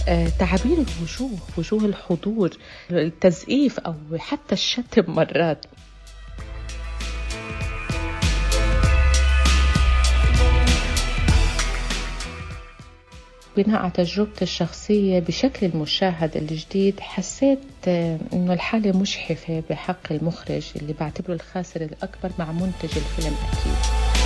تعابير الوجوه، وجوه الحضور، التزئيف أو حتى الشتم مرات. بناء على تجربتي الشخصية بشكل المشاهد الجديد حسيت إنه الحالة مجحفة بحق المخرج اللي بعتبره الخاسر الأكبر مع منتج الفيلم أكيد.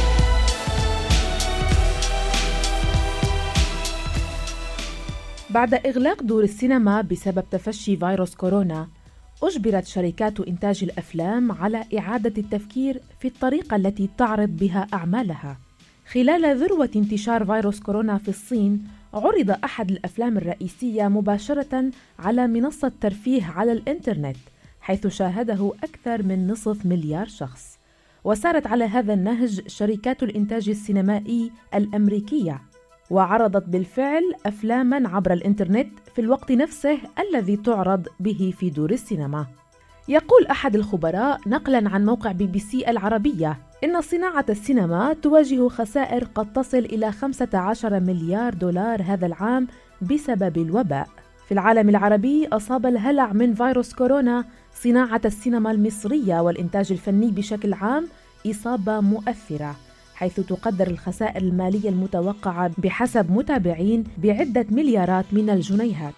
بعد إغلاق دور السينما بسبب تفشي فيروس كورونا، أجبرت شركات إنتاج الأفلام على إعادة التفكير في الطريقة التي تعرض بها أعمالها. خلال ذروة انتشار فيروس كورونا في الصين، عرض أحد الأفلام الرئيسية مباشرة على منصة ترفيه على الإنترنت، حيث شاهده أكثر من 500,000,000 شخص. وسارت على هذا النهج شركات الإنتاج السينمائي الأمريكية، وعرضت بالفعل أفلاماً عبر الإنترنت في الوقت نفسه الذي تعرض به في دور السينما. يقول أحد الخبراء نقلاً عن موقع BBC العربية إن صناعة السينما تواجه خسائر قد تصل إلى 15 مليار دولار هذا العام بسبب الوباء. في العالم العربي أصاب الهلع من فيروس كورونا صناعة السينما المصرية والإنتاج الفني بشكل عام إصابة مؤثرة، حيث تقدر الخسائر المالية المتوقعة بحسب متابعين بعدة مليارات من الجنيهات.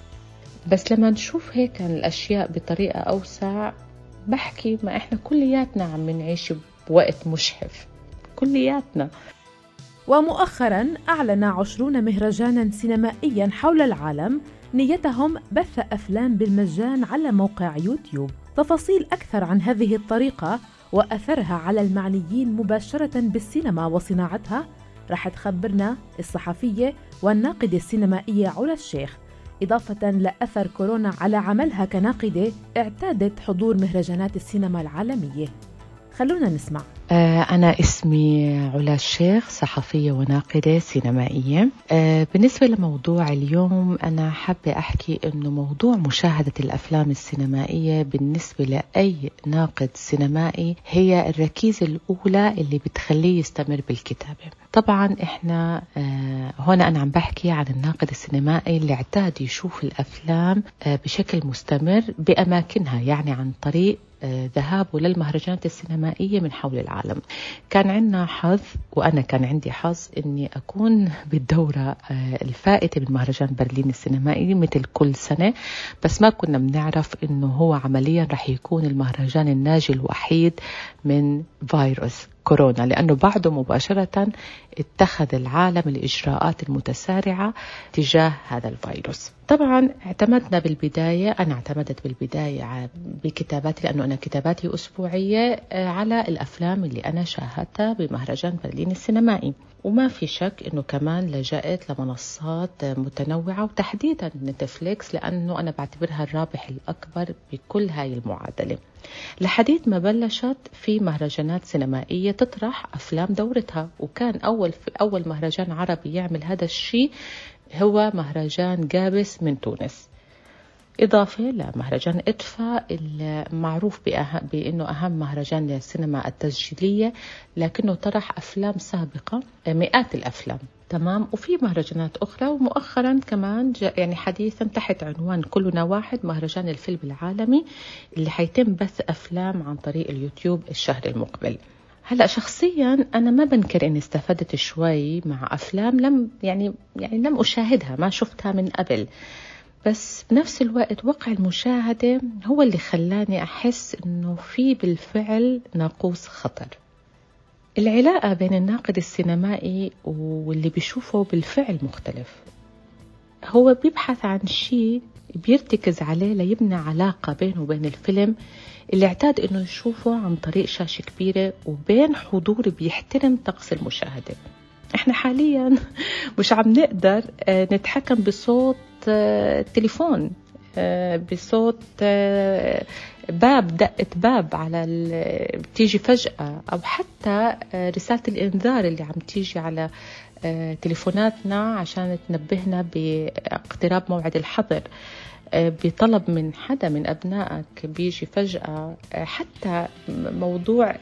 بس لما نشوف هيك الأشياء بطريقة أوسع بحكي ما إحنا كلياتنا عم نعيش بوقت مشحف كلياتنا. ومؤخراً أعلن 20 مهرجاناً سينمائياً حول العالم نيتهم بث أفلام بالمجان على موقع يوتيوب. تفاصيل أكثر عن هذه الطريقة وأثرها على المعنيين مباشرة بالسينما وصناعتها رح تخبرنا الصحفية والناقدة السينمائية علا الشيخ، إضافة لأثر كورونا على عملها كناقدة اعتادت حضور مهرجانات السينما العالمية. خلونا نسمع. أنا اسمي علا الشيخ، صحفية وناقدة سينمائية. بالنسبة لموضوع اليوم أنا حابة أحكي إنه موضوع مشاهدة الأفلام السينمائية بالنسبة لأي ناقد سينمائي هي الركيزة الأولى اللي بتخليه يستمر بالكتابة. طبعا إحنا هنا أنا عم بحكي عن الناقد السينمائي اللي اعتاد يشوف الأفلام بشكل مستمر بأماكنها، يعني عن طريق ذهابه للمهرجانات السينمائية من حول العالم. كان عندنا حظ، وأنا كان عندي حظ إني أكون بالدورة الفائتة من مهرجان برلين السينمائي مثل كل سنة، بس ما كنا بنعرف إنه هو عمليا رح يكون المهرجان الناجي الوحيد من فيروس كورونا، لأنه بعده مباشرة اتخذ العالم الإجراءات المتسارعة تجاه هذا الفيروس. طبعا أنا اعتمدت بالبداية بكتاباتي، لأنه أنا كتاباتي أسبوعية على الأفلام اللي أنا شاهدتها بمهرجان برلين السينمائي، وما في شك أنه كمان لجأت لمنصات متنوعة وتحديدا نتفليكس، لأنه أنا بعتبرها الرابح الأكبر بكل هاي المعادلة. لحديث ما بلشت في مهرجانات سينمائية تطرح أفلام دورتها، وكان أول مهرجان عربي يعمل هذا الشيء هو مهرجان قابس من تونس، إضافة لمهرجان إدفا المعروف بأنه أهم مهرجان للسينما التسجيلية، لكنه طرح أفلام سابقة مئات الأفلام. تمام. وفي مهرجانات أخرى، ومؤخرا كمان يعني حديثا تحت عنوان كلنا واحد مهرجان الفيلم العالمي اللي حيتم بث أفلام عن طريق اليوتيوب الشهر المقبل. هلأ شخصيا أنا ما بنكر إني استفدت شوي مع أفلام لم أشاهدها، ما شفتها من قبل، بس بنفس الوقت وقع المشاهدة هو اللي خلاني أحس إنه في بالفعل ناقوس خطر. العلاقة بين الناقد السينمائي واللي بيشوفه بالفعل مختلف. هو بيبحث عن شيء بيرتكز عليه ليبني علاقة بينه وبين الفيلم اللي اعتاد إنه يشوفه عن طريق شاشة كبيرة وبين حضور بيحترم طقس المشاهدة. احنا حاليا مش عم نقدر نتحكم بصوت تليفون، بصوت باب، دقة باب بتيجي فجأة، أو حتى رسالة الإنذار اللي عم تيجي على تليفوناتنا عشان تنبهنا باقتراب موعد الحظر. بطلب من حدا من أبنائك بيجي فجأة، حتى موضوع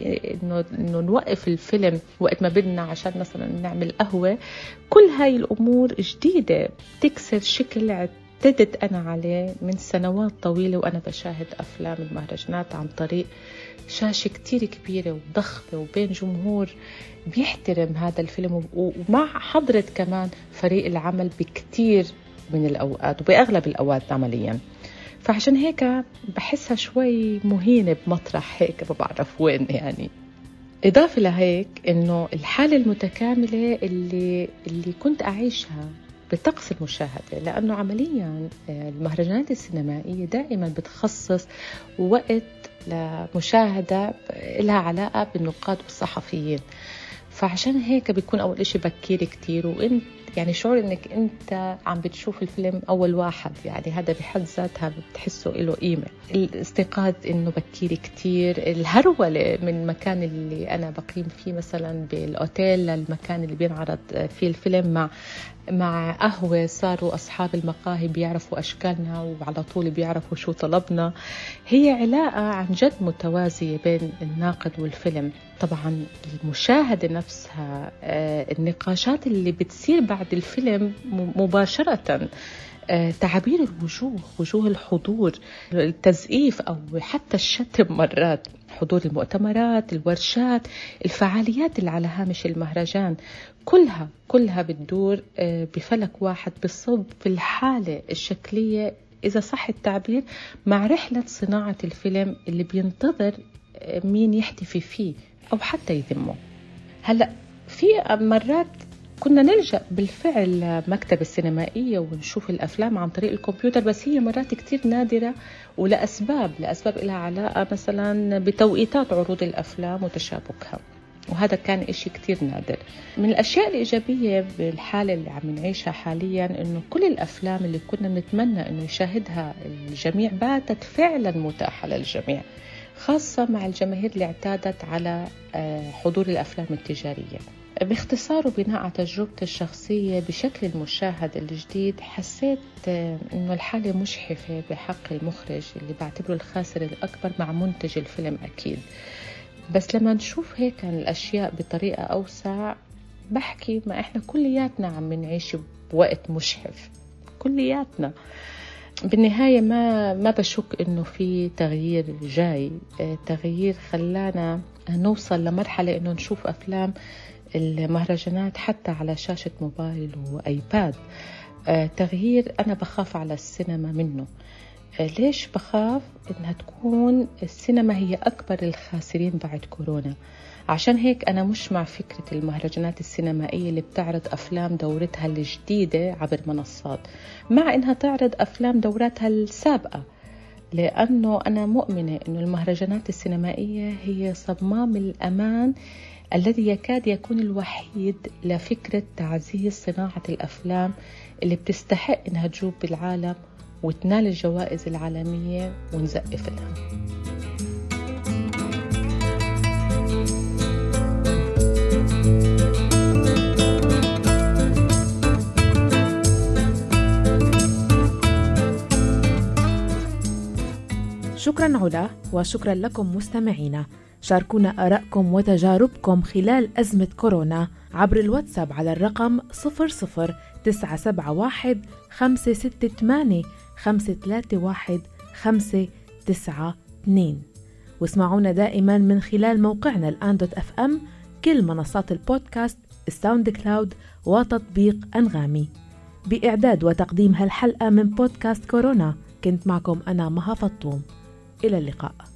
إنه نوقف الفيلم وقت ما بدنا عشان مثلا نعمل قهوة، كل هاي الأمور جديدة بتكسر شكل اعتدت أنا عليه من سنوات طويلة وأنا بشاهد أفلام المهرجانات عن طريق شاشة كتير كبيرة وضخمة وبين جمهور بيحترم هذا الفيلم، ومع حضرة كمان فريق العمل بكتير من الأوقات وبأغلب الأوقات عمليا. فعشان هيك بحسها شوي مهينة بمطرح هيك ما بعرف وين يعني. إضافة لهيك إنه الحالة المتكاملة اللي كنت أعيشها بطقس المشاهدة، لأنه عمليا المهرجانات السينمائية دائما بتخصص وقت لمشاهدة لها علاقة بالنقاد والصحفيين. فعشان هيك بيكون أول إشي بكير كتير، وإنت يعني شعور إنك أنت عم بتشوف الفيلم أول واحد، يعني هذا بحد ذاتها بتحسه له قيمة. الاستيقاظ إنه بكير كتير، الهرولة من مكان اللي أنا بقيم فيه مثلا بالأوتيل للمكان اللي بينعرض فيه الفيلم، مع قهوة صاروا أصحاب المقاهي بيعرفوا أشكالنا وعلى طول بيعرفوا شو طلبنا. هي علاقة عن جد متوازية بين الناقد والفيلم. طبعا المشاهدة نفسها، النقاشات اللي بتصير بعد الفيلم مباشرة، تعابير الوجوه، وجوه الحضور، التزئيف أو حتى الشتم مرات، حضور المؤتمرات، الورشات، الفعاليات اللي على هامش المهرجان، كلها بتدور بفلك واحد، بصب في الحالة الشكلية إذا صح التعبير مع رحلة صناعة الفيلم اللي بينتظر مين يحتفي فيه أو حتى يذمه. هلأ في مرات كنا نلجأ بالفعل مكتبة السينمائية ونشوف الأفلام عن طريق الكمبيوتر، بس هي مرات كتير نادرة ولأسباب لها علاقة مثلا بتوقيتات عروض الأفلام وتشابكها، وهذا كان إشي كتير نادر. من الأشياء الإيجابية بالحالة اللي عم نعيشها حاليا إنه كل الأفلام اللي كنا نتمنى إنه يشاهدها الجميع باتت فعلا متاحة للجميع، خاصة مع الجماهير اللي اعتادت على حضور الأفلام التجارية. باختصار وبناء على تجربتي الشخصية بشكل المشاهد الجديد، حسيت إنه الحالة مشحفة بحق المخرج اللي بعتبره الخاسر الأكبر مع منتج الفيلم أكيد. بس لما نشوف هيك الأشياء بطريقة أوسع بحكي ما إحنا كلياتنا عم نعيش بوقت مشحف، كلياتنا. بالنهاية ما بشك إنه في تغيير جاي، تغيير خلانا نوصل لمرحلة إنه نشوف أفلام المهرجانات حتى على شاشة موبايل وآيباد. تغيير أنا بخاف على السينما منه. ليش بخاف؟ إنها تكون السينما هي أكبر الخاسرين بعد كورونا. عشان هيك أنا مش مع فكرة المهرجانات السينمائية اللي بتعرض أفلام دورتها الجديدة عبر منصات، مع إنها تعرض أفلام دوراتها السابقة، لأنه أنا مؤمنة إنه المهرجانات السينمائية هي صمام الأمان الذي يكاد يكون الوحيد لفكرة تعزيز صناعة الأفلام اللي بتستحق إنها تجوب بالعالم وتنال الجوائز العالمية ونزقف لها. شكرا علا، وشكرا لكم مستمعينا. شاركونا آراءكم وتجاربكم خلال أزمة كورونا عبر الواتساب على الرقم 00971 568 531 592، واسمعونا دائما من خلال موقعنا الآن.fm، كل منصات البودكاست، الساوند كلاود وتطبيق أنغامي. بإعداد وتقديم هالحلقة من بودكاست كورونا كنت معكم أنا مها فطوم. إلى اللقاء.